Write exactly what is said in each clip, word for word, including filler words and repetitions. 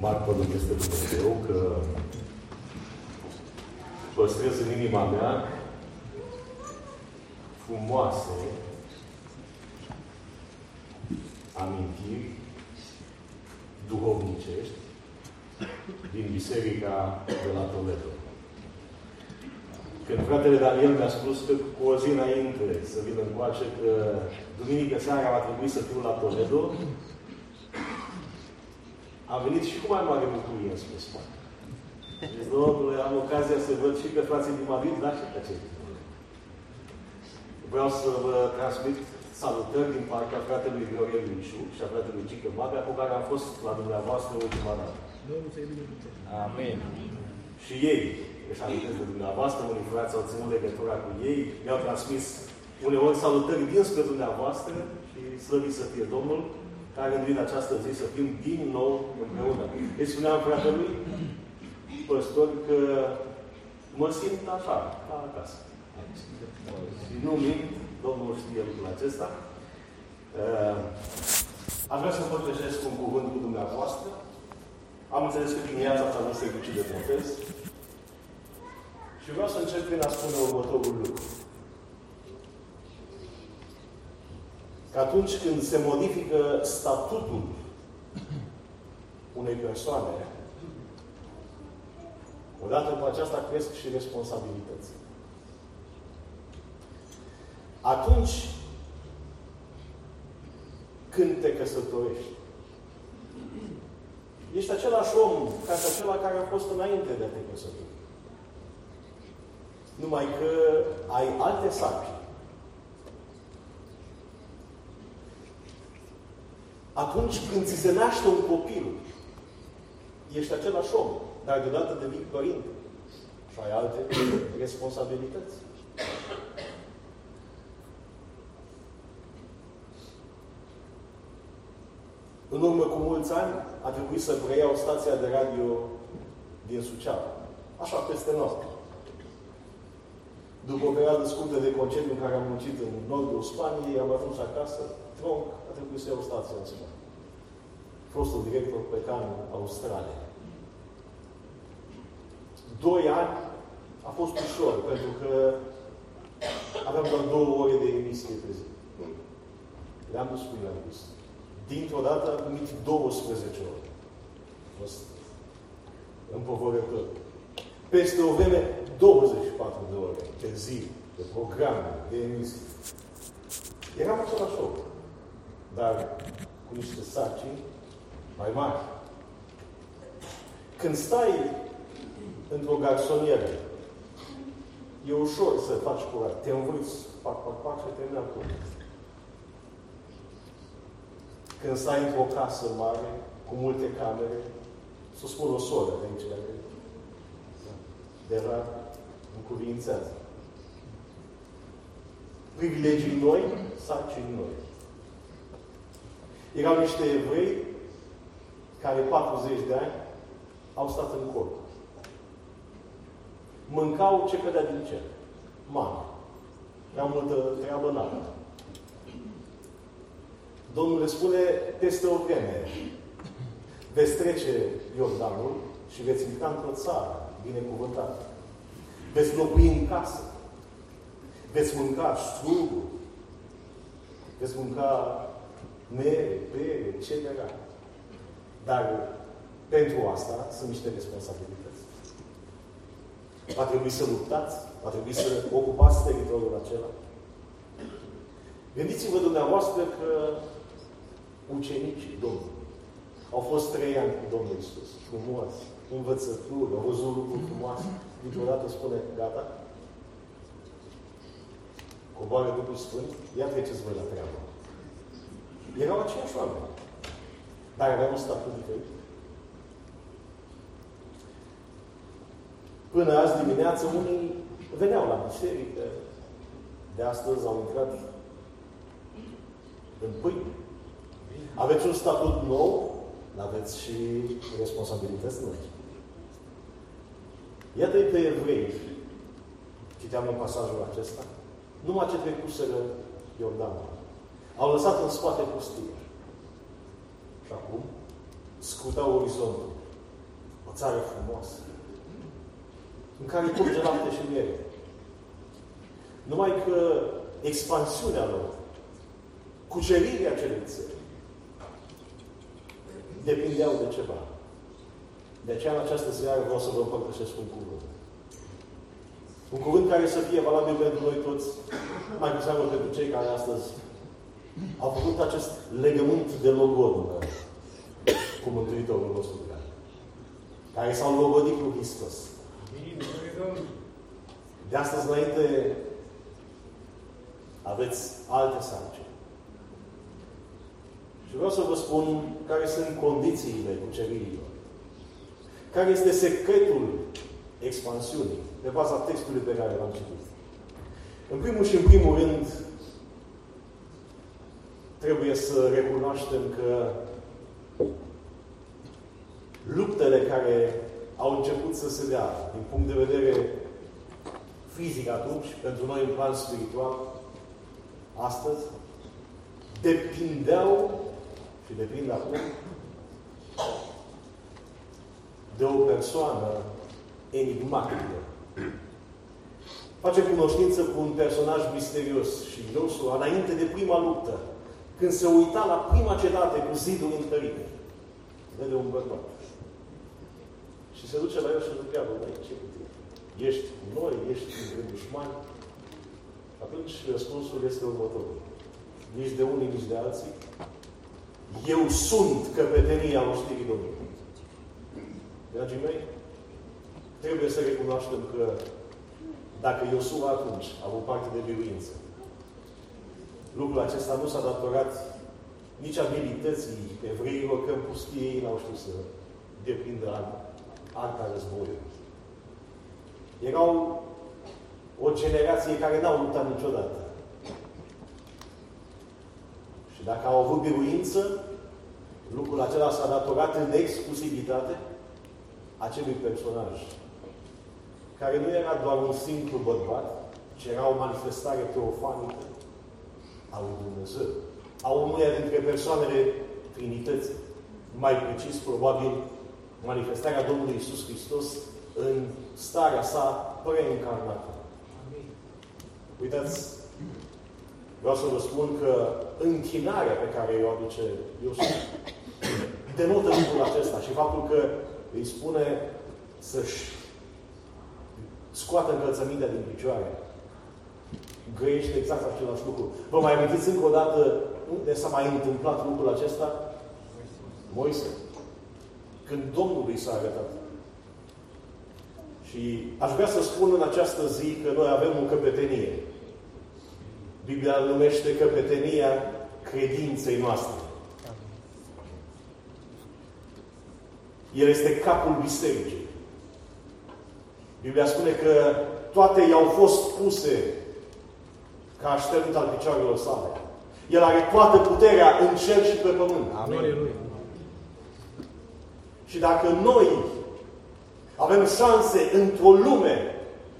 martorul este Dumnezeu, că păstrez în inima mea frumoase amintiri duhovnicești din Biserica de la Toledo. Când fratele Daniel mi-a spus că cu o zi înainte să vină încoace, că duminică seara va trebui să fiu la Toledo, am venit și cu mai mare bucurie în spus. Deci, Domnule, am ocazia să văd și pe frații din Madrid, dar și pe cei din Toledo. Vreau să vă transmit salutări din partea fratelui Viorel Mișu și a fratelui Cică Maga, cu care am fost la dumneavoastră ultima dată. Amin. Și ei își amintesc de dumneavoastră, unii frați au ținut legătura cu ei, mi-au transmis uneori salutări dinspre dumneavoastră și slăvit să fie Domnul, care îmi vine această zi să fim din nou împreună. Îi spuneam fratelui păstor că mă simt așa, ca acasă. Și nu mint, Domnul știe lucrul acesta. Uh, Aș vrea să împărtășesc un cuvânt cu dumneavoastră. Am înțeles că dimineața asta nu se duce de botez. Și vreau să încep prin a spune următorul lucru. Că atunci când se modifică statutul unei persoane, odată cu aceasta cresc și responsabilități. Atunci când te căsătorești, ești același om ca și acela care a fost înainte de a te căsători. Numai că ai alte sarcini. Atunci când ți se naște un copil, ești același om, dar deodată devii părinte și ai alte responsabilități. În urmă cu mulți ani a trebuit să preiau stația de radio din Suceava. Așa, peste noapte. După o perioadă scurtă de concediu în care am muncit în nordul Spaniei, am ajuns acasă, tronc, a trebuit să iau stația în Spania. Fostul director pleca în Australia. Doi ani a fost ușor, pentru că aveam doar două ore de emisie pe zi. Le-am dus cu le-am dus. Dintr-o dată am primit douăsprezece ore. A fost împovărător. Peste o vreme, douăzeci și patru de ore pe zi, de programe, de emisii. Eram același om, dar cu niște sarcini mai mari. Când stai într-o garsonieră, e ușor să faci curat. Te învârți, pac, pac, pac, și terminam cu. Când stai într-o casă mare, cu multe camere, să spun o soră de aici, care de rar încuvințează. Privilegii noi, sarcini noi. Erau niște evrei care patruzeci de ani au stat în corp. Mâncau ce cădea din cer. Mană. Prea multă treabă n-avea. Domnul le spune, peste o vreme veți trece Iordanul și veți intra într-o țară binecuvântată. Veți locui în casă. Veți mânca struguri. Veți mânca mere, pere, et cetera. Dar pentru asta sunt niște responsabilități. Va trebui să luptați, va trebui să ocupați teritoriul acela. Gândiți-vă dumneavoastră că ucenicii Domnului au fost trei ani cu Domnul Iisus, frumoși, învățături, au văzut lucruri frumoase. Dintr-o dată spune, gata, coboară Duhul Sfânt, ia treceți voi la treabă. Erau aceiași oameni, dar aveau un statut diferit. Până azi dimineață, unii veneau la biserică, de astăzi au intrat în pâine. Aveți un statut nou, aveți și responsabilități noi. Iată-i pe evrei, citeam în pasajul acesta, numai ce trecuseră Iordanul. Au lăsat în spate pustia. Și acum scrutau orizontul. O țară frumoasă, în care curge lapte și miere. Numai că expansiunea lor, cucerirea acelei țări, depindeau de ceva. De aceea, în această seară, vreau să vă împărtășesc un cuvânt. Un cuvânt care să fie valabil pentru noi toți, mai cu seamă pentru cei care astăzi au făcut acest legământ de logodnă cu Mântuitorul nostru, care s-au logodit cu Hristos. De astăzi înainte aveți alte sarcini. Și vreau să vă spun care sunt condițiile cuceririlor. Care este secretul expansiunii, pe baza textului pe care l-am citit. În primul și în primul rând, trebuie să recunoaștem că luptele care au început să se dea, din punct de vedere fizic atunci, pentru noi în plan spiritual, astăzi, depindeau și depind acum de o persoană enigmatică. Face cunoștință cu un personaj misterios și Iosua, înainte de prima luptă, când se uita la prima cetate cu zidul întărit, vede un bărbat. Și se duce la el și îl întreabă, băi, ce ești cu noi, ești cu dușmani? Atunci răspunsul este următorul. Nici de unii, nici de alții. Eu sunt căpetenia oștirii Domnului. Dragii mei, trebuie să recunoaștem că dacă Iosua atunci a avut parte de biruință, lucrul acesta nu s-a datorat nici abilității evreilor, că în pustie ei n-au știut să deprindă arta războiului. Erau o generație care n-au luptat niciodată. Și dacă au avut biruință, lucrul acela s-a datorat în exclusivitate acelui personaj, care nu era doar un simplu bărbat, ci era o manifestare teofanică a lui Dumnezeu, a unuia dintre persoanele Trinității. Mai precis, probabil, manifestarea Domnului Iisus Hristos în starea sa preîncarnată. Uitați, vreau să vă spun că închinarea pe care o aduce Iosua denotă lucrul acesta și faptul că îi spune să-și scoată încălțămintea din picioare. Grăiește exact același lucru. Vă mai amintiți încă o dată unde s-a mai întâmplat lucrul acesta? Moise. Când Domnului s-a arătat. Și aș vrea să spun în această zi că noi avem o căpetenie. Biblia îl numește căpetenia credinței noastre. El este capul bisericii. Biblia spune că toate i-au fost puse ca așternut al picioarelor sale. El are toată puterea în cer și pe pământ. Amin. Și dacă noi avem șanse într-o lume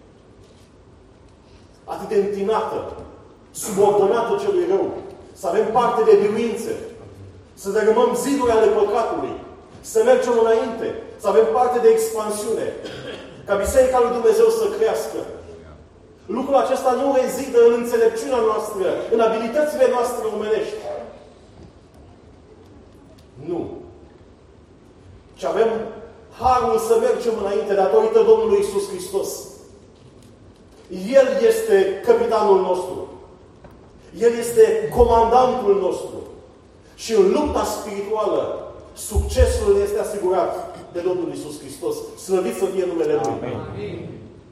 atât de întinată, subordonată celui rău, să avem parte de biruințe, să dărâmăm ziduri ale păcatului, să mergem înainte, să avem parte de expansiune, ca Biserica lui Dumnezeu să crească. Lucrul acesta nu rezidă în înțelepciunea noastră, în abilitățile noastre omenești. Nu. Ci avem harul să mergem înainte datorită Domnului Iisus Hristos. El este capitanul nostru. El este comandantul nostru. Și în lupta spirituală, succesul este asigurat de Domnul Iisus Hristos. Slăvit să fie numele Lui. Amin.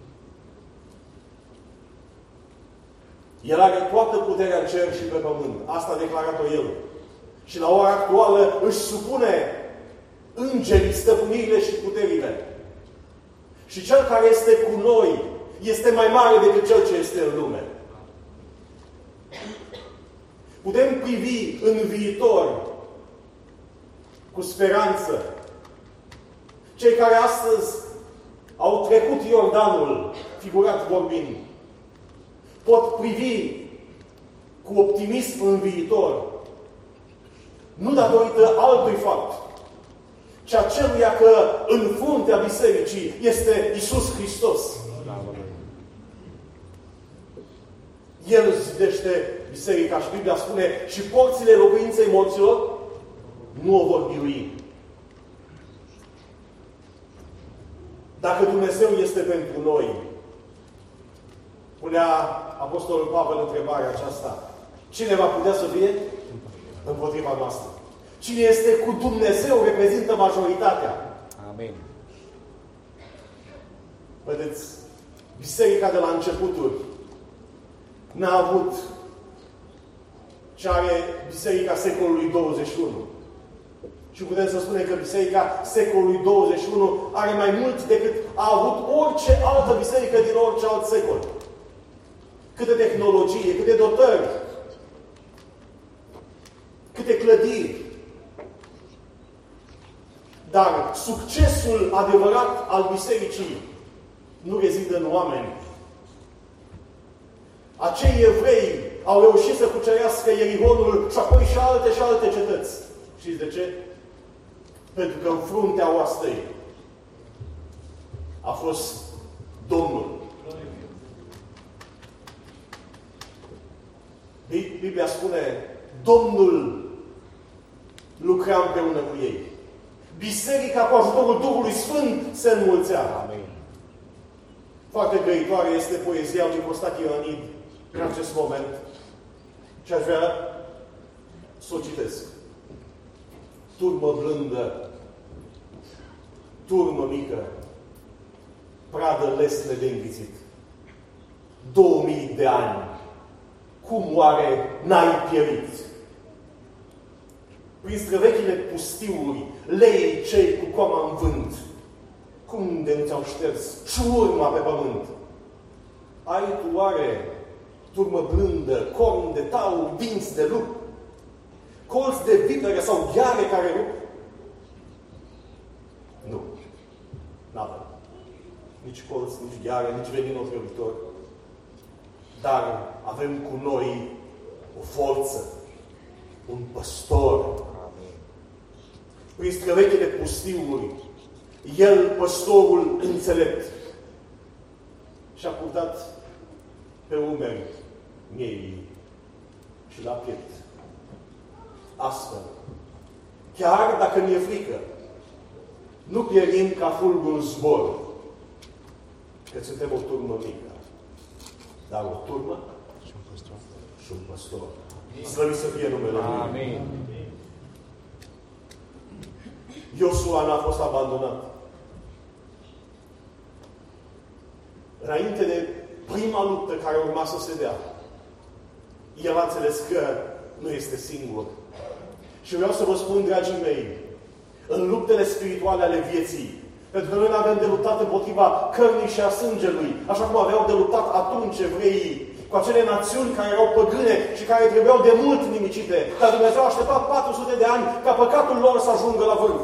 El are toată puterea în cer și pe pământ. Asta a declarat-o El. Și la ora actuală își supune îngerii, stăpânirile și puterile. Și Cel care este cu noi este mai mare decât Cel ce este în lume. Putem privi în viitor cu speranță. Cei care astăzi au trecut Iordanul, figurat vorbind, pot privi cu optimism în viitor. Nu datorită altui fapt, ci aceluia că în fruntea bisericii este Iisus Hristos. El zidește biserica și Biblia spune și porțile locuinței morților nu o vor birui. Dacă Dumnezeu este pentru noi, punea Apostolul Pavel întrebarea aceasta, cine va putea să fie împotriva noastră? Cine este cu Dumnezeu reprezintă majoritatea. Amin. Vedeți, biserica de la începuturi n-a avut ce are biserica secolului douăzeci și unu. Și putem să spunem că biserica secolului douăzeci și unu are mai mult decât a avut orice altă biserică din orice alt secol. Câte tehnologie, câte dotări, câte clădiri. Dar succesul adevărat al bisericii nu rezidă în oameni. Acei evrei au reușit să cucerească Ierihonul și apoi și alte și alte cetăți. Știți de ce? Pentru că în fruntea oastei a fost Domnul. Biblia spune, Domnul lucra împreună cu ei. Biserica cu ajutorul Duhului Sfânt se înmulțea. Amin. Foarte grăitoare este poezia lui Costache Ioanid în acest moment. Și aș vrea să o citesc. Turmă blândă, turmă mică, pradă lesne de înghițit. Două mii de ani, cum oare n-ai pierit? Prin străvechile pustiuri, lei cei cu coama în vânt, cum de nu ți-au șters și urma pe pământ? Ai tu oare, turmă blândă, corn de taur, dinți de lup, colți de vipere sau gheare care rup? Nu. N-avem. Nici colți, nici gheare, nici venin otrăvitor. Dar avem cu noi o forță, un păstor. Prin străvechile pustiuri, el, păstorul înțelept, și-a purtat pe umeri miei și la piept. Astfel, chiar dacă mi-e frică, nu pierim ca fulgul în zbor, că suntem o turmă mică, dar o turmă și un păstor. Și un păstor. Slăvit să fie numele Lui. Amin. Iosua n-a fost abandonat. Înainte de prima luptă care urma să se dea, el a înțeles că nu este singur. Și vreau să vă spun, dragii mei, în luptele spirituale ale vieții, pentru că noi nu avem de luptat împotriva cărnii și a sângelui, așa cum aveau de luptat atunci evreii, cu acele națiuni care erau păgâne și care trebuiau de mult nimicite. Dar Dumnezeu a așteptat patru sute de ani ca păcatul lor să ajungă la vârf.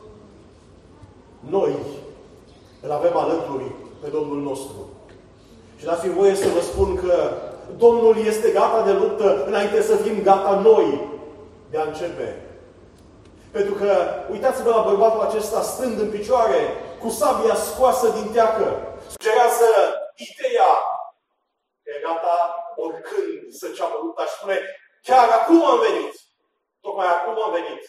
Noi îl avem alături pe Domnul nostru. Și dați-mi voie să vă spun că Domnul este gata de luptă înainte să fim gata noi de a începe. Pentru că, uitați-vă la bărbatul acesta stând în picioare, cu sabia scoasă din teacă. Sugerează ideea că e gata oricând să înceapă lupta și spune, chiar acum am venit. Tocmai acum am venit.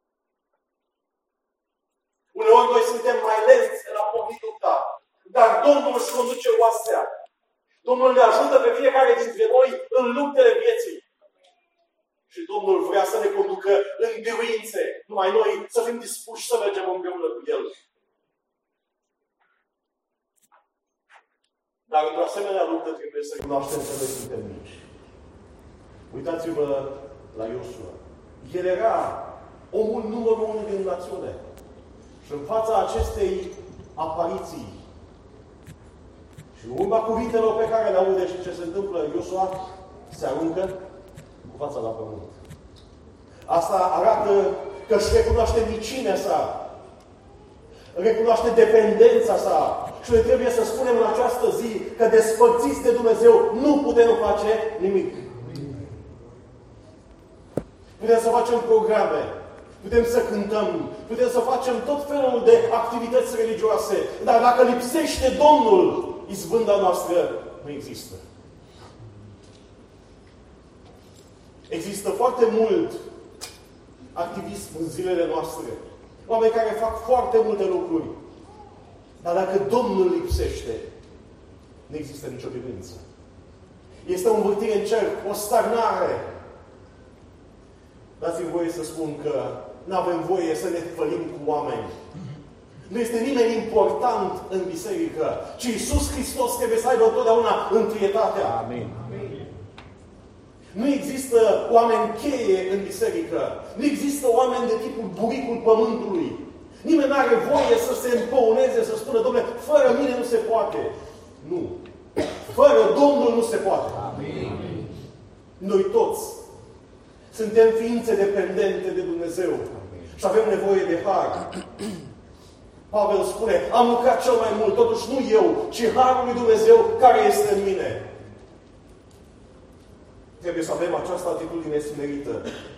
Uneori noi suntem mai lenți în a porni lupta, dar Domnul își conduce oastea. Domnul ne ajută pe fiecare dintre noi în luptele vieții. Și Domnul vrea să ne conducă în biruințe. Numai noi să fim dispuși să mergem împreună cu El. Dar într-o asemenea luptă trebuie să cunoaștem că noi suntem mici. Uitați-vă la Iosua. El era omul numărul unu din națiune. Și în fața acestei apariții și în urma cuvintelor pe care le aude și ce se întâmplă, Iosua se aruncă cu fața la pământ. Asta arată că își recunoaște micimea sa, recunoaște dependența sa și noi trebuie să spunem în această zi că despărțiți de Dumnezeu nu putem face nimic. Putem să facem programe, putem să cântăm, putem să facem tot felul de activități religioase, dar dacă lipsește Domnul, izbânda noastră nu există. Există foarte mult activism în zilele noastre. Oameni care fac foarte multe lucruri. Dar dacă Domnul lipsește, nu există nicio biruință. Este o învârtire în cer, o stagnare. Dați-mi voie să spun că nu avem voie să ne fălim cu oameni. Nu este nimeni important în biserică, ci Iisus Hristos trebuie să aibă totdeauna întâietatea. Amin. Nu există oameni cheie în biserică. Nu există oameni de tipul buricul pământului. Nimeni nu are voie să se împăuneze, să spună, Dom'le, fără mine nu se poate. Nu. Fără Domnul nu se poate. Amin. Noi toți suntem ființe dependente de Dumnezeu. Amin. Și avem nevoie de har. Pavel spune, am lucrat cel mai mult, totuși nu eu, ci harul lui Dumnezeu care este în mine. Trebuie să avem această atitudine smerită.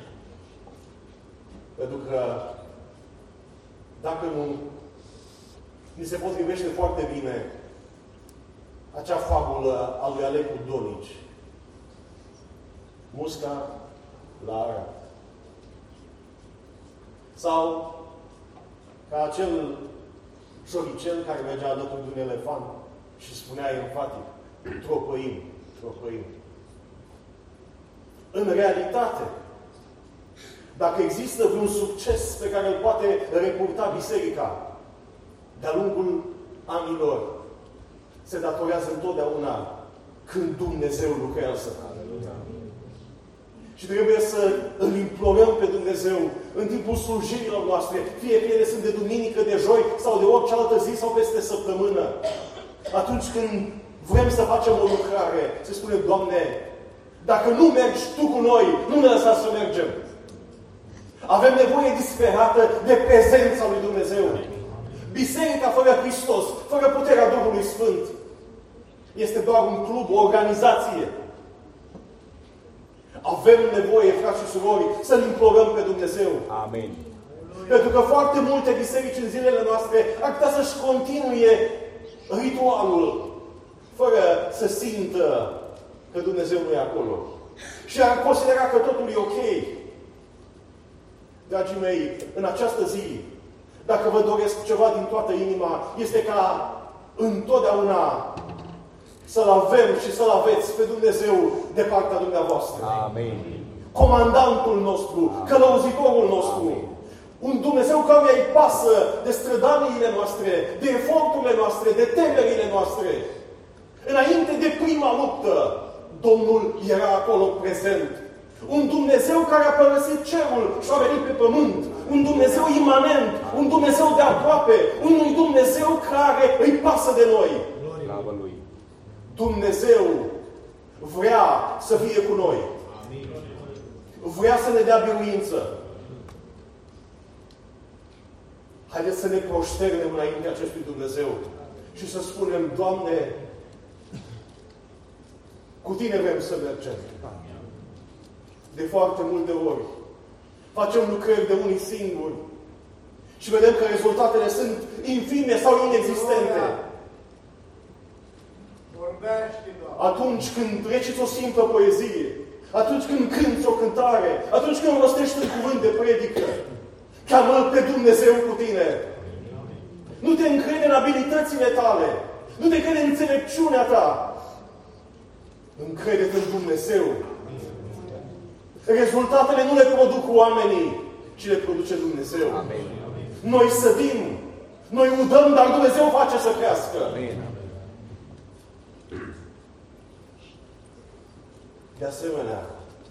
Pentru că dacă nu, ni se potrivește foarte bine acea fabulă a lui Alecu Donici. Musca la Arad. Sau ca acel șoricel care mergea alături de un elefant și spunea enfatic, tropăim, tropăim. În realitate, dacă există vreun succes pe care îl poate reporta biserica de-a lungul anilor, se datorează întotdeauna când Dumnezeu lucrează. Și trebuie să îl implorăm pe Dumnezeu în timpul slujirilor noastre, fie că ele sunt de duminică, de joi sau de orice altă zi sau peste săptămână. Atunci când vrem să facem o lucrare, se spune, Doamne, dacă nu mergi Tu cu noi, nu ne lăsa să mergem. Avem nevoie disperată de prezența lui Dumnezeu. Biserica fără Hristos, fără puterea Duhului Sfânt, este doar un club, o organizație. Avem nevoie, frați și surori, să-L implorăm pe Dumnezeu. Amin. Pentru că foarte multe biserici în zilele noastre ar putea să-și continue ritualul fără să simtă că Dumnezeu nu e acolo. Și ar considera că totul e ok. Dragii mei, în această zi, dacă vă doresc ceva din toată inima, este ca întotdeauna să-L avem și să-L aveți pe Dumnezeu de partea dumneavoastră. Amin. Comandantul nostru, Amin. Călăuzitorul nostru. Amin. Un Dumnezeu care îi pasă de strădaniile noastre, de eforturile noastre, de temerile noastre. Înainte de prima luptă, Domnul era acolo prezent. Un Dumnezeu care a părăsit cerul și a venit pe pământ. Un Dumnezeu imanent, un Dumnezeu de aproape, un Dumnezeu care îi pasă de noi. Slavă Lui. Dumnezeu vrea să fie cu noi. Vrea să ne dea biruință. Haideți să ne proșternem înainte acestui Dumnezeu și să spunem, Doamne, cu Tine vrem să mergem. De foarte multe ori facem lucrări de unii singuri și vedem că rezultatele sunt infime sau inexistente. Atunci când reciți o simplă poezie, atunci când cânti o cântare, atunci când rostești un cuvânt de predică, cheamă-L pe Dumnezeu cu tine. Nu te încrede în abilitățile tale, nu te încrede în înțelepciunea ta. Încrede-te în Dumnezeu. Rezultatele nu le produc oamenii, ci le produce Dumnezeu. Amin. Noi sădim, noi udăm, dar Dumnezeu face să crească. Amin. De asemenea,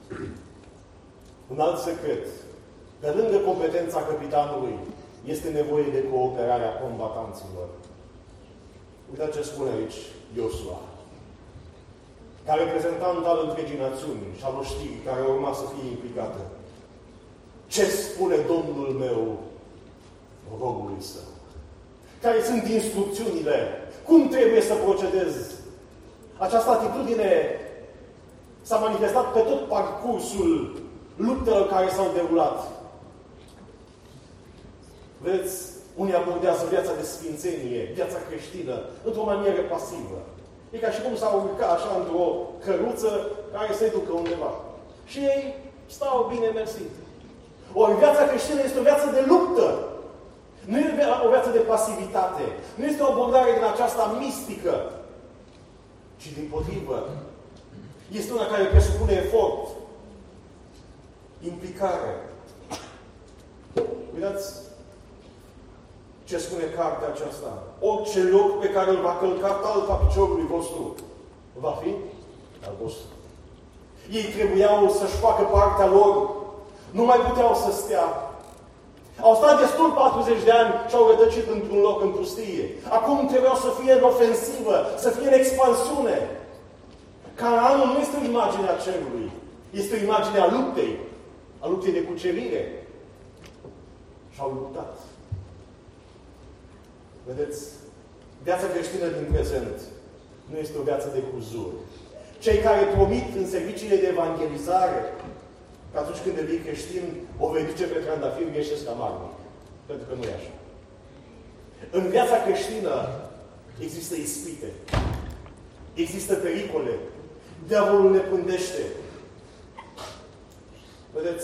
un alt secret, de lângă competența capitanului, este nevoie de cooperarea combatanților. Uitați ce spune aici Iosua, ca reprezentant al întregii națiuni și al oștirii care urma să fie implicată. Ce spune Domnul meu robului său? Care sunt instrucțiunile? Cum trebuie să procedez? Această atitudine s-a manifestat pe tot parcursul luptelor care s-au derulat. Vedeți, unii abordează viața de sfințenie, viața creștină, într-o manieră pasivă. E ca și cum s-au urcat așa într-o căruță care se ducă undeva. Și ei stau bine mersi. Ori viața creștină este o viață de luptă. Nu e o viață de pasivitate. Nu este o abordare din aceasta mistică. Ci dimpotrivă. Este una care presupune efort. Implicare. Uitați ce spune cartea aceasta. Orice loc pe care îl va călca talpa piciorului vostru va fi al vostru. Ei trebuiau să-și facă partea lor. Nu mai puteau să stea. Au stat destul patruzeci de ani și au rătăcit într-un loc în pustie. Acum trebuiau să fie în ofensivă, să fie în expansiune. Canaanul nu este o imagine a cerului. Este o imagine a luptei. A luptei de cucerire. Și au luptat. Vedeți? Viața creștină din prezent nu este o viață de huzur. Cei care promit în serviciile de evangelizare că atunci când devii creștin, o vei duce pe trandafir, greșesc amarnic. Pentru că nu e așa. În viața creștină există ispite. Există pericole. Diavolul ne pândește. Vedeți?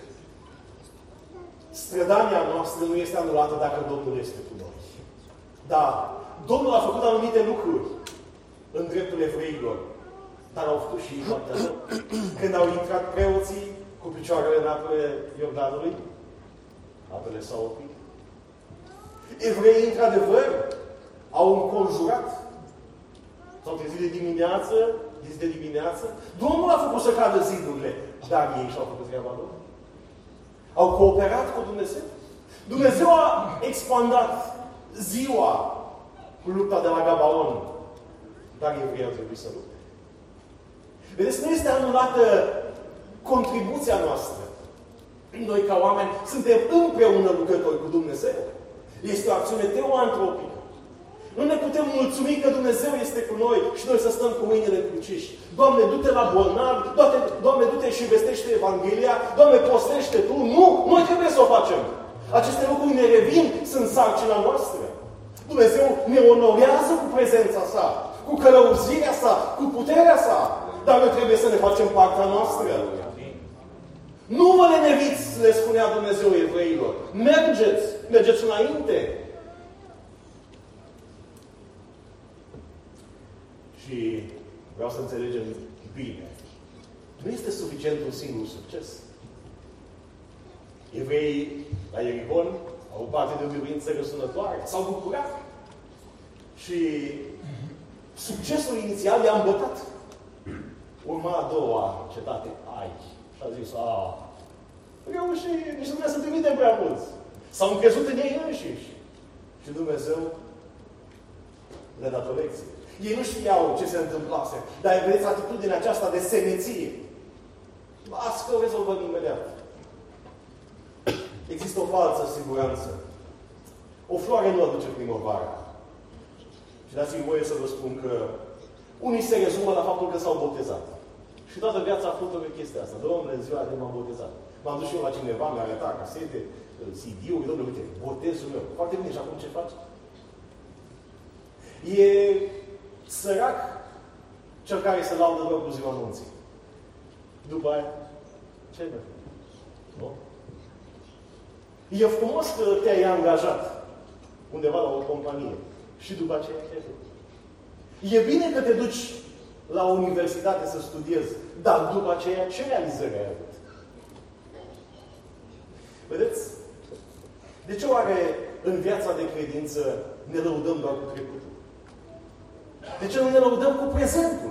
Strădania noastră nu este anulată dacă Domnul este cu noi. Da, Domnul a făcut anumite lucruri în dreptul evreilor, dar au făcut și partea lor. Când au intrat preoții cu picioarele în apele Iordanului, apele s-au oprit. Evreii, într-adevăr, au înconjurat. S-au trezit de dimineață, zi de dimineață. Domnul a făcut să cadă zidurile, dar ei și-au făcut treaba lor. Au cooperat cu Dumnezeu. Dumnezeu a expandat ziua cu lupta de la Gabaon, dar evreii au trebuit să lupte. Vedeți, nu este anulată contribuția noastră. Noi, ca oameni, suntem împreună lucrători cu Dumnezeu. Este o acțiune teoantropică. Nu ne putem mulțumi că Dumnezeu este cu noi și noi să stăm cu mâinile încruciși. Doamne, du-te la bolnavi, Doamne, Doamne, du-te și vestește Evanghelia, Doamne, postește Tu. Nu! Noi trebuie să o facem. Aceste lucruri ne revin, sunt sarcina noastră. Dumnezeu ne onorează cu prezența Sa, cu călăuzirea Sa, cu puterea Sa. Dar noi trebuie să ne facem partea noastră. Nu vă leneviți, le spunea Dumnezeu evreilor. Mergeți, mergeți înainte. Și vreau să înțelegem bine. Nu este suficient un singur succes. Evreii la Ierihon au parte de o biruință răsunătoare. S-au bucurat. Și succesul inițial i-a îmbătat. Urma a doua cetate, Ai. Și a zis, a, reușit, nici nu trebuie să trimitem prea mulți. S-au încrezut în ei înșiși. Și Dumnezeu le-a dat o lecție. Ei nu știau ce se întâmplase, dar vedeți atitudinea aceasta de semeție. Las că o rezolvăm imediat. Există o falsă siguranță. O floare nu aduce primăvara. Și dați-mi voie să vă spun că unii se rezumă la faptul că s-au botezat. Și toată viața a fost o chestie asta. Dom'le, în ziua de m-am botezat. M-am dus și eu la cineva, mi-a arătat casete, C D-uri, dom'le, uite, botezul meu. Foarte bine, și acum ce faci? E sărac cel care se laudă doar cu ziua anunții. După aia, ce ai făcut? Nu? E frumos că te-ai angajat undeva la o companie. Și după aceea ce ai făcut? E bine că te duci la o universitate să studiezi, dar după aceea ce realizări ai avut? Vedeți? De ce oare în viața de credință ne lăudăm doar cu trecutul? De ce nu ne lăudăm cu prezentul?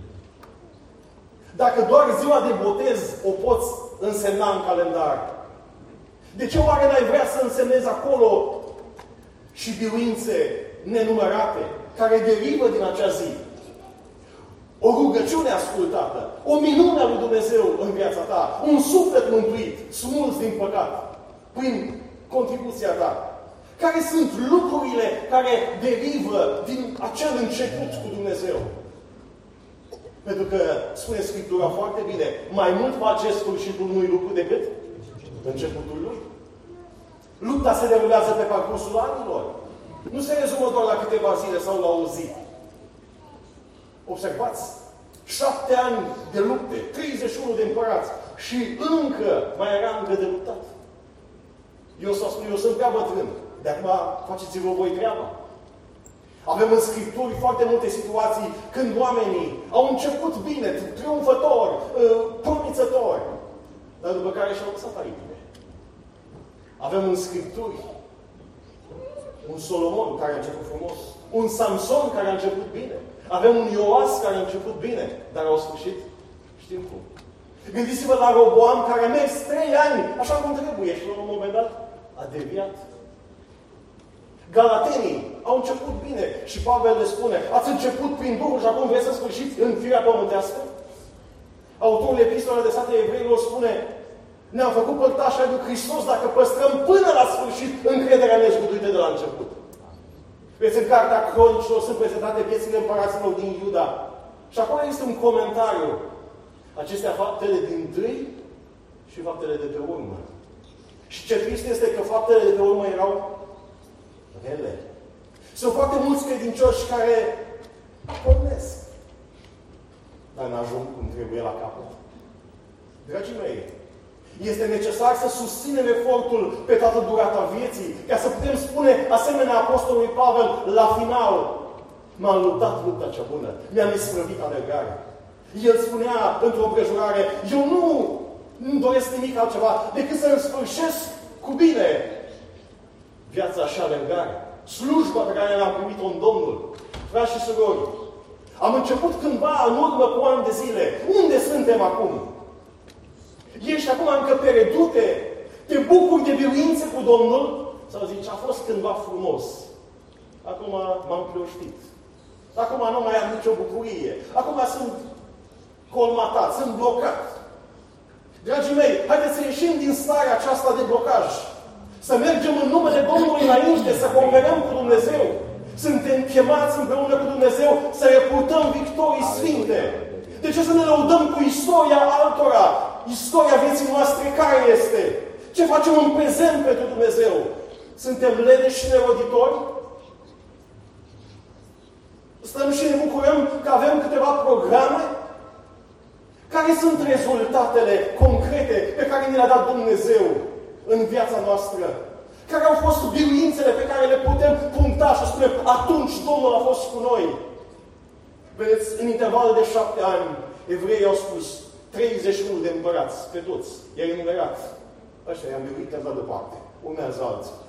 Dacă doar ziua de botez o poți însemna în calendar, de ce oare n-ai vrea să însemnezi acolo și biruințe nenumărate care derivă din acea zi? O rugăciune ascultată, o minune a lui Dumnezeu în viața ta, un suflet mântuit, smuls din păcat, prin contribuția ta. Care sunt lucrurile care derivă din acel început cu Dumnezeu? Pentru că spune Scriptura foarte bine, mai mult face sfârșitul unui lucru decât începutul lui. Lupta se derulează pe parcursul anilor. Nu se rezumă doar la câteva zile sau la o zi. Observați, șapte ani de lupte, treizeci și unu de împărați și încă mai era încă de luptat. Eu s-a spus, eu sunt prea bătrân. De acum faceți-vă voi treaba. Avem în Scripturi foarte multe situații când oamenii au început bine, triumfători, promițători, dar după care și-au lăsat aripile. Avem în Scripturi un Solomon care a început frumos, un Samson care a început bine, avem un Ioas care a început bine, dar au sfârșit, știm cum. Gândiți-vă la Roboam care a mers trei ani așa cum trebuie și la un moment dat a deviat. Galatenii au început bine și Pavel le spune, ați început prin Duhul și acum vreți să sfârșiți în firea pământească? Autorul epistolei adresate evreilor spune, ne-am făcut părtași ai lui Hristos dacă păstrăm până la sfârșit încrederea nezguduită de la început. Veți în Cartea Cronicilor sunt prezentate viețile împăraților din Iuda. Și acolo este un comentariu. Acestea faptele din tâi și faptele de pe urmă. Și ce trist este că faptele de pe urmă erau rele. Sunt foarte mulți credincioși care pornesc, dar n-ajung cum trebuie la capăt. Dragii mei, este necesar să susținem efortul pe toată durata vieții, ca să putem spune, asemenea Apostolului Pavel, la final, m-am luptat lupta cea bună, mi-am isprăvit alergarea. El spunea într-o împrejurare, eu nu îmi doresc nimic altceva decât să-mi sfârșesc cu bine viața și alergarea. Slujba pe care l-am primit-o în Domnul. Frați și surori, am început cândva în urmă cu ani de zile. Unde suntem acum? Ești acum încă pe redute? Te bucuri de biruințe cu Domnul? Sau zici, a fost cândva frumos. Acum m-am plăștit. Acum nu mai am nicio bucurie. Acum sunt colmatat, sunt blocat. Dragii mei, haideți să ieșim din starea aceasta de blocaj. Să mergem în numele Domnului înainte, să cooperăm cu Dumnezeu. Suntem chemați împreună cu Dumnezeu să repurtăm victorii sfinte. De ce să ne lăudăm cu istoria altora? Istoria vieții noastre care este? Ce facem în prezent pentru Dumnezeu? Suntem leneși și neroditori? Stăm și ne bucurăm că avem câteva programe? Care sunt rezultatele concrete pe care ne le-a dat Dumnezeu în viața noastră? Care au fost biruințele pe care le putem puncta și spunem, atunci Domnul a fost cu noi? Vedeți, în interval de șapte ani, evreii au spus treizeci și unu de împărați, pe toți, i-ai enumerat. Ăștia i-am biruit, i-am dat deoparte. Urmează alții.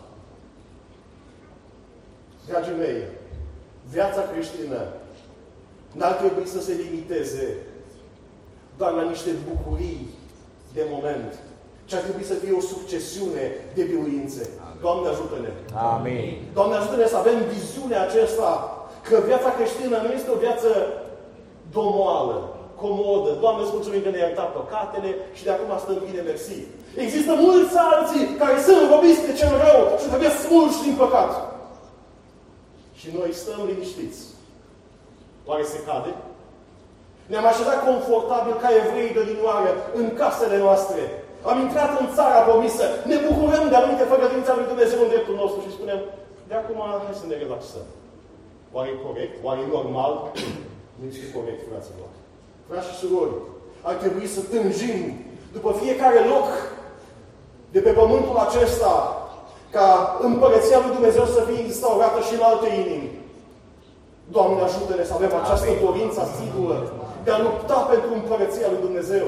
Dragii mei, viața creștină n-ar trebui să se limiteze doar la niște bucurii de moment, ci ar trebui să fie o succesiune de biruințe. Doamne, ajută-ne! Amin! Doamne, ajută-ne să avem viziunea aceasta că viața creștină nu este o viață domoală, comodă. Doamne, îți mulțumim că ne-ai iertat păcatele și de acum stăm bine, mersi. Există mulți alții care sunt robiți de cel rău și trebuie smulși din păcat. Și noi stăm liniștiți. Oare se cade? Ne-am așezat confortabil ca evrei de odinioară în casele noastre. Am intrat în țara promisă. Ne bucurăm de anumite făgăduințe ale lui Dumnezeu în dreptul nostru și spunem, de acum hai să ne relaxăm. Oare e corect? Oare e normal? Nu este corect, fraților. Frați și surori, ar trebui să tânjim după fiecare loc de pe pământul acesta ca împărăția lui Dumnezeu să fie instaurată și în alte inimi. Doamne, ajută-ne să avem această dorință asidulă de a lupta pentru împărăția lui Dumnezeu.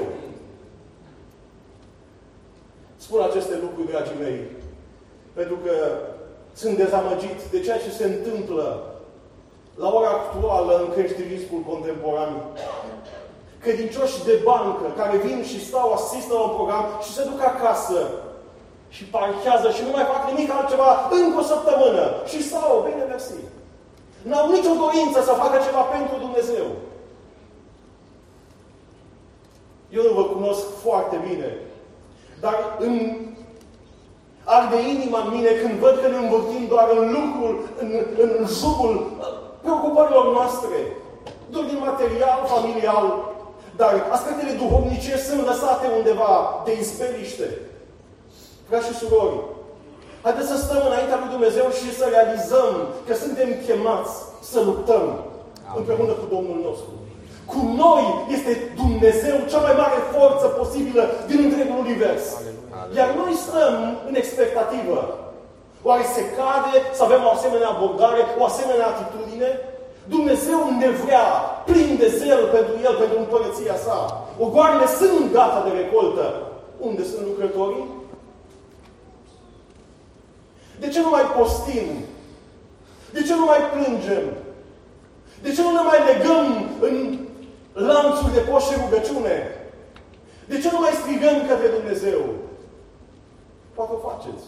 Spun aceste lucruri, dragii mei, pentru că sunt dezamăgit de ceea ce se întâmplă la ora actuală în creștinismul contemporan. Credincioși de bancă care vin și stau, asistă la un program și se duc acasă și parchează și nu mai fac nimic altceva încă o săptămână. Și stau, bine, mersi. N-au nicio dorință să facă ceva pentru Dumnezeu. Eu nu vă cunosc foarte bine, dar îmi arde inima în mine când văd că ne învârtim doar în lucrul, în, în jurul preocupărilor noastre. Dorin material, familial, dar aspectele duhovnice sunt lăsate undeva de izbeliște. Frați și surori, Haideți să stăm înaintea lui Dumnezeu și să realizăm că suntem chemați să luptăm Amin. Împreună cu Domnul nostru. Cu noi este Dumnezeu cea mai mare forță posibilă din întregul univers. Amin. Iar noi stăm în expectativă. Oare se cade să avem o asemenea abordare, o asemenea atitudine? Dumnezeu ne vrea plin de zel pentru El, pentru împărăția sa. Ogoarele sunt gata de recoltă. Unde sunt lucrătorii? De ce nu mai postim? De ce nu mai plângem? De ce nu ne mai legăm în lanțuri de post și rugăciune? De ce nu mai strigăm către Dumnezeu? Poate o faceți.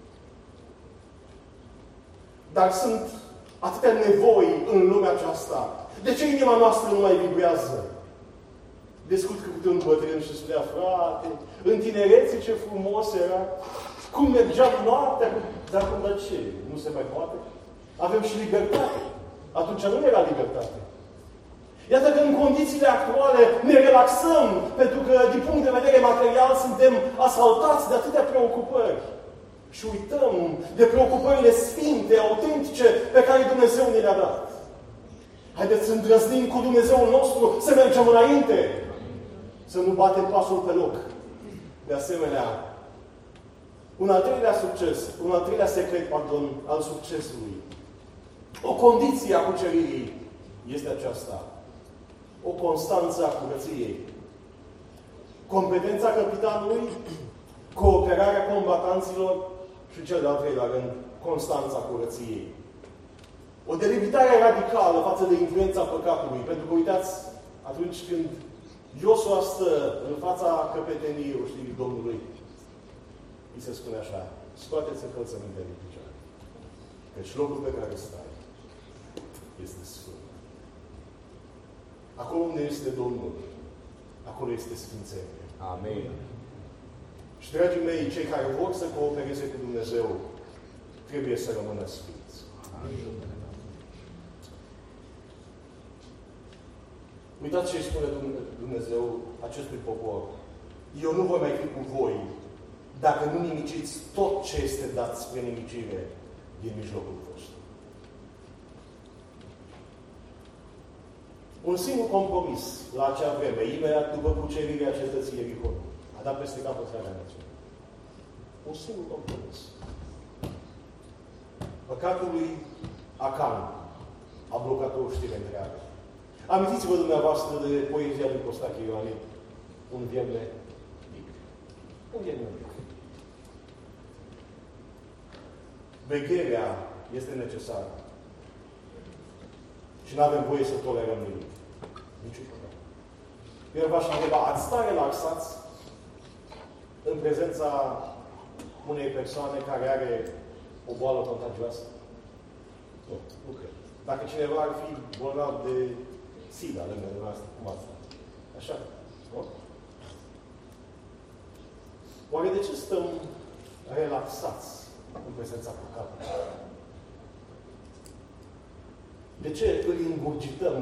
Dar sunt atâtea nevoi în lumea aceasta. De ce inima noastră nu mai vibrează? Discut cu câte un bătrân și spunea, frate, în tinerețe ce frumos era, cum mergeam noaptea, dar cum, dar ce? Nu se mai poate? Avem și libertate. Atunci nu era libertate. Iată că în condițiile actuale ne relaxăm, pentru că, din punct de vedere material, suntem asaltați de atâtea preocupări. Și uităm de preocupările sfinte, autentice, pe care Dumnezeu ne le-a dat. Haideți să îndrăznim cu Dumnezeul nostru, să mergem înainte, să nu batem pasul pe loc. De asemenea, un al treilea succes, un al treilea secret, pardon, al succesului. O condiție a cuceririi este aceasta. O constanță a curăției. Competența capitanului, cooperarea combatanților și cel de-al treilea rând, constanța curăției. O delimitare radicală față de influența păcatului. Pentru că, uitați, atunci când Iosua stă în fața căpeteniei oștirii Domnului, îi se spune așa, scoateți încălțămintele din picioare. Căci locul pe care stai este sfânt. Acolo unde este Domnul, acolo este sfințenie. Amin. Și, dragii mei, cei care vor să coopereze cu Dumnezeu, trebuie să rămână sfinți. Amin. Uitați ce îi spune Dumnezeu acestui popor. Eu nu voi mai fi cu voi dacă nu nimiciți tot ce este dat spre nimicire din mijlocul vostru. Un singur compromis la acea vreme, imediat după cucerirea cetății Ierihon, a dat peste cap întreaga națiune. Un singur compromis. Păcatul lui Acan a blocat o știre întreagă. Amintiți-vă dumneavoastră de poezia lui Costache Ioanid. Un vierme mic. Un vierme mic. Vegherea este necesară. Și nu avem voie să tolerăm nimic. Niciun păcat. Eu v-aș întreba, ați sta relaxați în prezența unei persoane care are o boală contagioasă? Nu, nu cred. Dacă cineva ar fi bolnav de SIDA lângă dumneavoastră, cum asta? Așa? Nu? Oare de ce stăm relaxați în prezența păcatului? De ce îl îngurgităm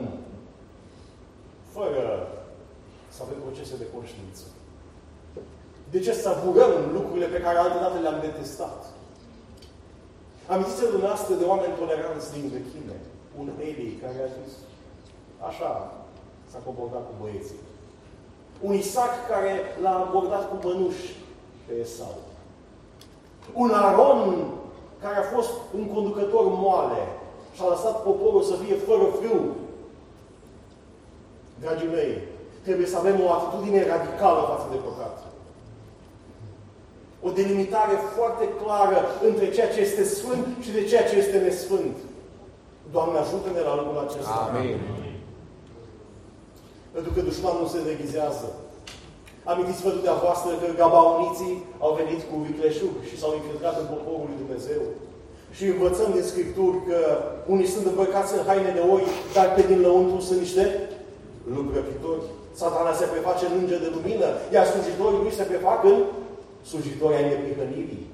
fără să avem procese de conștiință? De ce savurăm lucrurile pe care altădată le-am detestat? Amintiți-vă dumneavoastră de oameni toleranți din vechime. Un Eli care a zis, așa s-a comportat cu băieții. Un Isaac care l-a abordat cu mănuși pe Esau. Un Aron care a fost un conducător moale și a lăsat poporul să fie fără frâu. Dragii mei, trebuie să avem o atitudine radicală față de păcat. O delimitare foarte clară între ceea ce este sfânt și de ceea ce este nesfânt. Doamne, ajută-ne la lucrul acesta. Amin. Pentru că dușmanul se deghizează. Amintiți-vă dumneavoastră că gabaoniții au venit cu vicleșug și s-au infiltrat în poporul lui Dumnezeu. Și învățăm din Scripturi că unii sunt îmbrăcați în haine de oi, dar pe din lăuntru sunt niște lucrători. Satana se preface în înger de lumină, iar slujitorii lui se prefac în slujitori ai neprihănirii.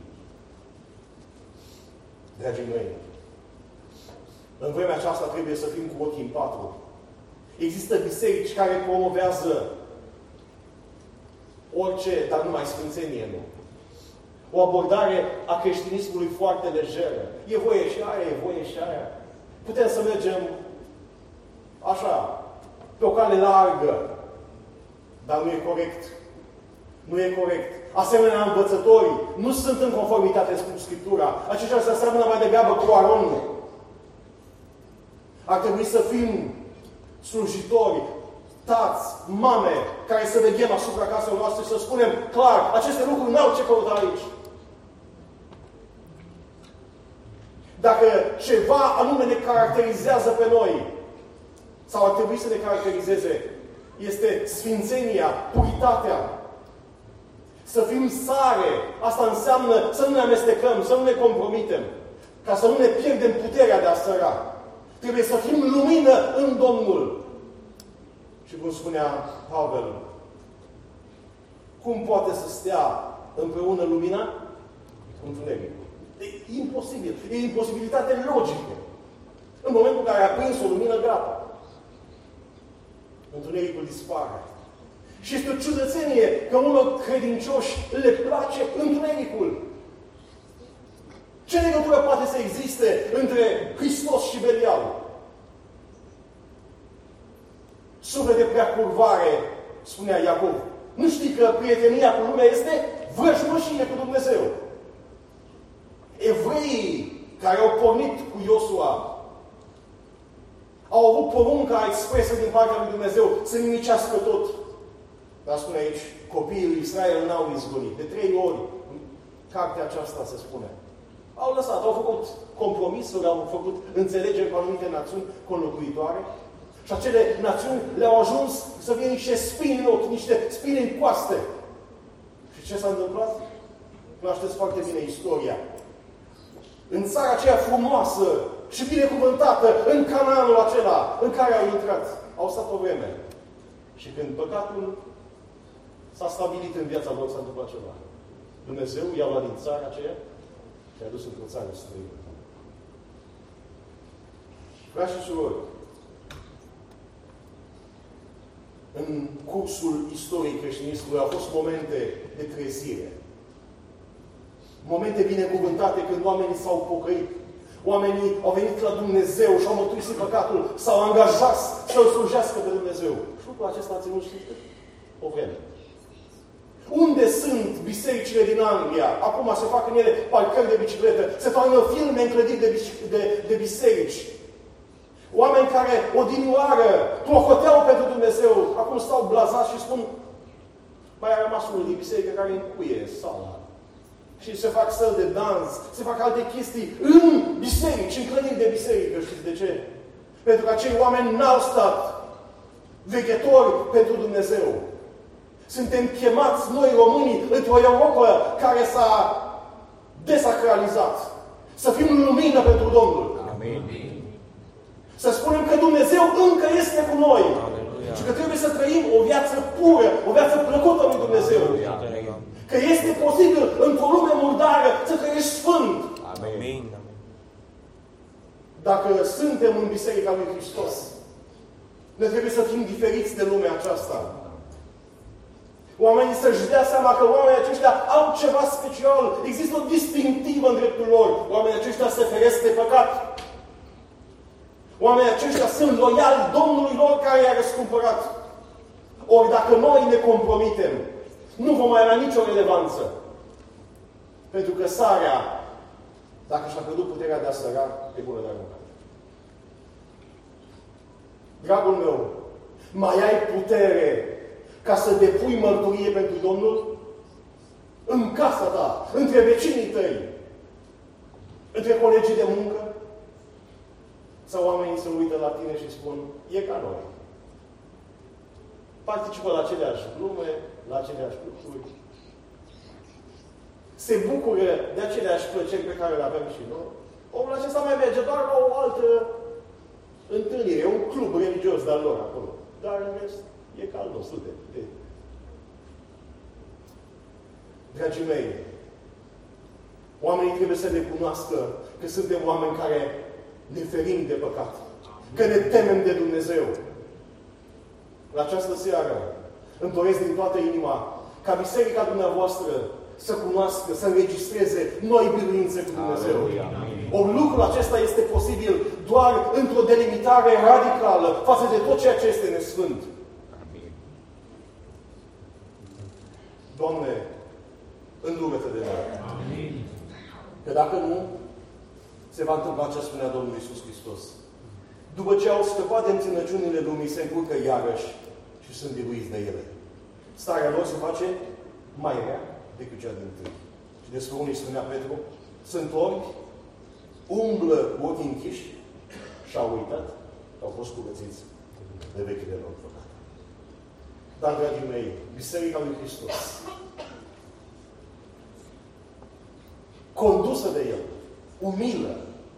Dragii mei, în vremea aceasta trebuie să fim cu ochii în patru. Există biserici care promovează orice, dar numai sfințenie nu. O abordare a creștinismului foarte lejeră. E voie și aia, e voie și aia. Putem să mergem așa, pe o cale largă, dar nu e corect. Nu e corect. Asemenea, învățătorii nu sunt în conformitate cu Scriptura. Aceștia se aseamănă mai degrabă cu Aron. Ar trebui să fim slujitori, tați, mame, care să veghem asupra caselor noastre și să spunem clar, aceste lucruri n-au ce căuta aici. Dacă ceva anume ne caracterizează pe noi, sau ar trebui să ne caracterizeze, este sfințenia, puritatea. Să fim sare. Asta înseamnă să nu ne amestecăm, să nu ne compromitem. Ca să nu ne pierdem puterea de a săra. Trebuie să fim lumină în Domnul. Și cum spunea Pavel, cum poate să stea împreună lumina? Întunericul. E imposibil. E imposibilitate logică. În momentul în care a prins o lumină, gata. Întunericul dispare. Și este o ciudățenie că unor credincioși le place întunericul. Ce legătură poate să existe între Hristos și Belial? Suflet de preacurvare, spunea Iacov. Nu știi că prietenia cu lumea este vrăjmășie cu Dumnezeu. Evreii care au pornit cu Iosua au avut porunca expresă din partea lui Dumnezeu să nimicească tot. Dar spune aici, copiii lui Israel n-au izgonit. De trei ori, în cartea aceasta se spune. Au lăsat, au făcut compromisuri, au făcut înțelegeri cu anumite națiuni conlocuitoare. Și acele națiuni le-au ajuns să fie niște spini în ochi, niște spini în coaste. Și ce s-a întâmplat? Cunoașteți foarte bine istoria. În țara aceea frumoasă și binecuvântată, în Canaanul acela în care au intrat, au stat o vreme. Și când păcatul s-a stabilit în viața lor, s-a întâmplat ceva. Dumnezeu i-a luat din țara aceea și a dus într-o țară străină. Frați și surori, în cursul istoriei creștinismului au fost momente de trezire. Momente binecuvântate când oamenii s-au pocăit. Oamenii au venit la Dumnezeu și au mărturisit păcatul, s-au angajat să-L slujească pe Dumnezeu. Și lucrul acesta a ținut și o vreme. Unde sunt bisericile din Anglia? Acum se fac în ele parcări de bicicletă, se toarnă filme în clădiri de, de, de biserici. Oameni care odinioară clocoteau pentru Dumnezeu, acum stau blazați și spun mai a rămas unul din biserică care încuie sala. Și se fac săli de dans, se fac alte chestii în biserici, în clădiri de biserică. Știți de ce? Pentru că acei oameni n-au stat veghetori pentru Dumnezeu. Suntem chemați noi românii într-o Europa care s-a desacralizat. Să fim lumină pentru Domnul. Amin. Să spunem că Dumnezeu încă este cu noi. Aleluia. Și că trebuie să trăim o viață pură, o viață plăcută lui Dumnezeu. Aleluia. Că este posibil într-o lume murdară să trăiești sfânt. Amin. Dacă suntem în Biserica lui Hristos, ne trebuie să fim diferiți de lumea aceasta. Oamenii să-și dea seama că oamenii aceștia au ceva special. Există o distinctivă în dreptul lor. Oamenii aceștia se feresc de păcat. Oamenii aceștia sunt loiali Domnului lor care i-a răscumpărat. Ori dacă noi ne compromitem, nu vom mai avea nicio relevanță. Pentru că sarea, dacă și-a pierdut puterea de a săra, e bună de aruncat. Dragul meu, mai ai putere ca să depui mărturie pentru Domnul? În casa ta, între vecinii tăi, între colegii de muncă? Sau oamenii se uită la tine și spun, e ca noi. Participă la aceleași glume, la aceleași lucruri. Se bucură de aceleași plăceri pe care le avem și noi. Omul acesta mai merge doar la o altă întâlnire, un club religios de-al lor acolo. Dar în rest, e ca al nostru de, de. Dragii mei, oamenii trebuie să recunoască că suntem oameni care ne ferim de păcat. Că ne temem de Dumnezeu. La această seară îmi doresc din toată inima ca biserica dumneavoastră să cunoască, să înregistreze noi biruințe cu Dumnezeu. O lucrul acesta este posibil doar într-o delimitare radicală față de tot ceea ce este nesfânt. Doamne, îndură-te de noi. Că dacă nu, se va întâmpla ce spunea Domnul Iisus Hristos. După ce au scăpat de înținăciunile lumii, se încurcă iarăși și sunt biruiți de ele. Starea lor se face mai rea decât cea din tâi. Și despre unii spunea Petru, sunt orbi, umblă cu ochii închiși și au uitat că au fost curățiți de vechile lor păcate. Dar, dragii mei, Biserica lui Hristos, condusă de El, umilă,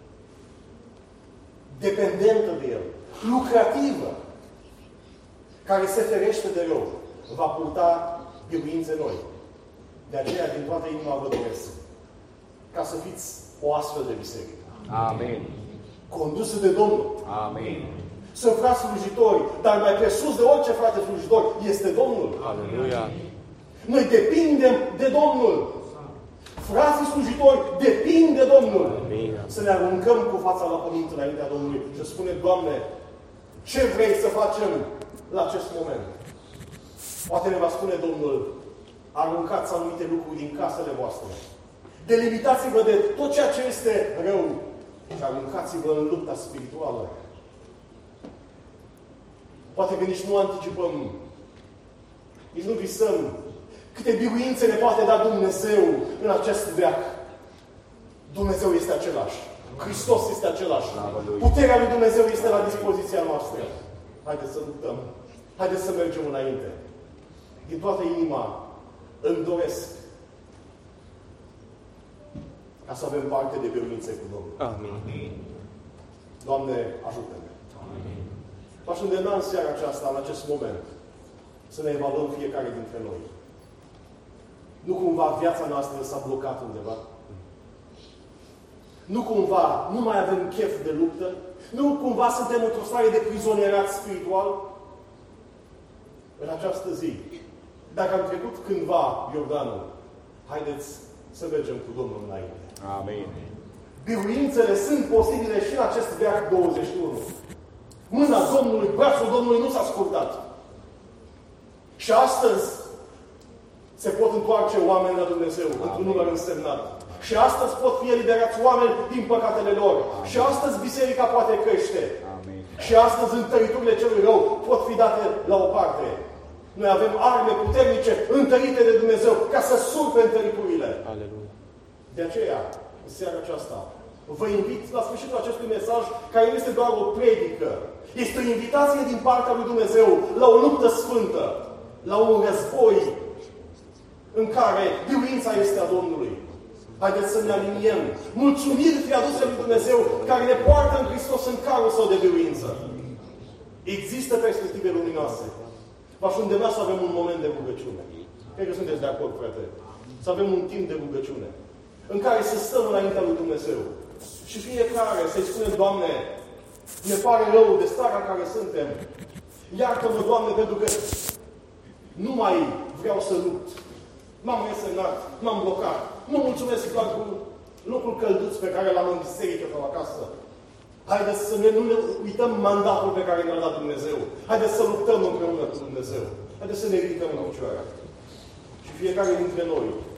dependentă de El, lucrativă, care se ferește de rău, va purta biruințe noi. De aceea, din toată inima vă doresc ca să fiți o astfel de biserică. Amin. Condusă de Domnul. Amin. Sunt frați slujitori, dar mai presus de orice frate slujitor este Domnul. Aleluia. Noi depindem de Domnul. Frații slujitori depind de Domnul. Amin. Să ne aruncăm cu fața la pământ înaintea Domnului și să spunem, Doamne, ce vrei să facem la acest moment? Poate ne va spune Domnul, aruncați anumite lucruri din casele voastre. Delimitați-vă de tot ceea ce este rău și aruncați-vă în lupta spirituală. Poate că nici nu anticipăm, nici nu visăm câte biruințe ne poate da Dumnezeu în acest veac. Dumnezeu este același. Hristos este același. Puterea lui Dumnezeu este la dispoziția noastră. Haideți să luptăm. Haideți să mergem înainte. Din toată inima îmi doresc ca să avem parte de biruințe cu Domnul. Amin. Doamne, ajută-ne. V-aș îndemna în seara aceasta, în acest moment, să ne evaluăm fiecare dintre noi. Nu cumva viața noastră s-a blocat undeva? Nu cumva nu mai avem chef de luptă? Nu cumva suntem într-o stare de prizonierat spiritual? În această zi, dacă am trecut cândva Iordanul, haideți să mergem cu Domnul înainte. Amin. Biruințele sunt posibile și în acest veac douăzeci și unu. Mâna Domnului, brațul Domnului nu s-a scurtat. Și astăzi se pot întoarce oameni la Dumnezeu într-un număr însemnat. Și astăzi pot fi eliberați oameni din păcatele lor. Amin. Și astăzi biserica poate crește. Amin. Și astăzi întăriturile celui rău pot fi date la o parte. Noi avem arme puternice întărite de Dumnezeu ca să surpe întăriturile. Aleluia. De aceea, în seara aceasta, vă invit la sfârșitul acestui mesaj, care nu este doar o predică. Este o invitație din partea lui Dumnezeu la o luptă sfântă, la un război în care biruința este a Domnului. Haideți să ne aliniem. Mulțumiri fi aduse lui Dumnezeu care ne poartă în Hristos în carul său de biruință. Există perspective luminoase. V-aș îndemna să avem un moment de rugăciune. Cred că sunteți de acord, frate. Să avem un timp de rugăciune în care să stăm înaintea lui Dumnezeu. Și fiecare să-i spunem, Doamne, ne pare rău de starea în care suntem. Iartă-mă, Doamne, pentru că nu mai vreau să lupt. M-am resemnat, m-am blocat. Nu mulțumesc doar cu lucruri călduți pe care l-am în biserică sau acasă. Haideți să ne, nu ne uităm mandatul pe care ne-a dat Dumnezeu. Haideți să luptăm împreună cu Dumnezeu. Haideți să ne ridicăm în picioare. Și fiecare dintre noi